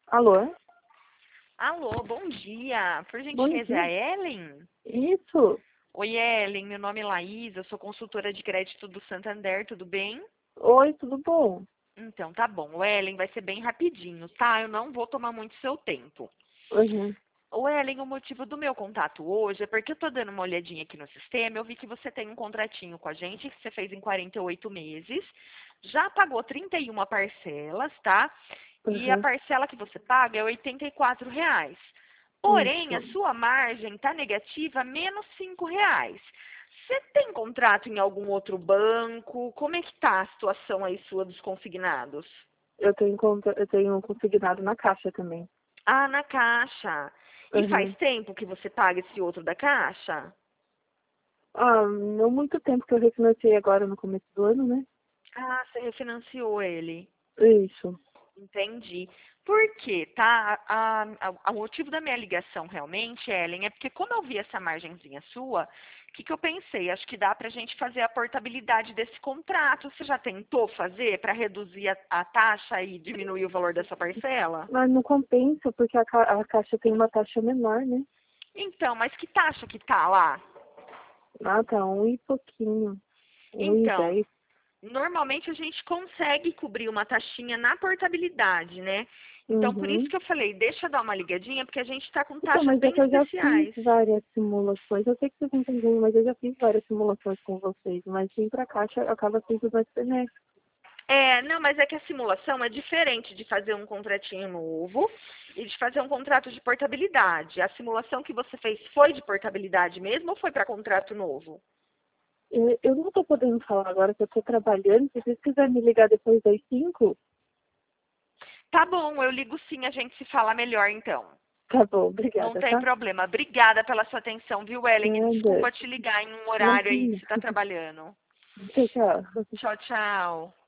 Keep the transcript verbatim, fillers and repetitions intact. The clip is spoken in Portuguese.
Alô? Alô, bom dia. Por Bom gentileza, é dia. a Ellen? Isso. Oi, Ellen. Meu nome é Laís, eu sou consultora de crédito do Santander, tudo bem? Oi, tudo bom? Então, tá bom. O Ellen vai ser bem rapidinho, tá? Eu não vou tomar muito seu tempo. Uhum. O Ellen, o motivo do meu contato hoje é porque eu tô dando uma olhadinha aqui no sistema, eu vi que você tem um contratinho com a gente, que você fez em quarenta e oito meses, já pagou trinta e uma parcelas, tá? E a Uhum. parcela que você paga é oitenta e quatro reais. Porém, a Isso. sua margem está negativa menos cinco reais. Você tem contrato em algum outro banco? Como é que está a situação aí sua dos consignados? Eu tenho conta, eu tenho consignado na caixa também. Ah, na Caixa. E faz Uhum. tempo que você paga esse outro da Caixa? Ah, não muito tempo que eu refinanciei agora no começo do ano, né? Ah, você refinanciou ele. Isso. Entendi. Por quê, tá? A, a- a- o motivo da minha ligação realmente, Ellen, é porque como eu vi essa margenzinha sua, o que, que eu pensei? Acho que dá pra gente fazer a portabilidade desse contrato. Você já tentou fazer para reduzir a, a taxa e diminuir o valor dessa parcela? Mas não compensa porque a, ca- a caixa tem uma taxa menor, né? Então, mas que taxa que tá lá? Ah, tá, um e pouquinho. Um e Então, dez. normalmente a gente consegue cobrir uma taxinha na portabilidade, né? Então, por isso Uhum. que eu falei, deixa eu dar uma ligadinha, porque a gente está com Então, taxas mas é bem que eu já fiz especiais. várias simulações. Eu sei que vocês não têm nenhuma, mas eu já fiz várias simulações com vocês. Mas vir pra caixa acaba sendo mais benéfico. É, não, mas é que a simulação é diferente de fazer um contratinho novo e de fazer um contrato de portabilidade. A simulação que você fez foi de portabilidade mesmo ou foi para contrato novo? Eu, eu não tô podendo falar agora que eu tô trabalhando. Se vocês quiserem me ligar depois das cinco, Tá bom, eu ligo sim, a gente se fala melhor então. tá bom, Não obrigada, tem tá? problema. Obrigada pela sua atenção, viu, Ellen? E Nada. desculpa te ligar em um horário aí que Imagina. você está trabalhando. Tchau, tchau. Tchau, tchau.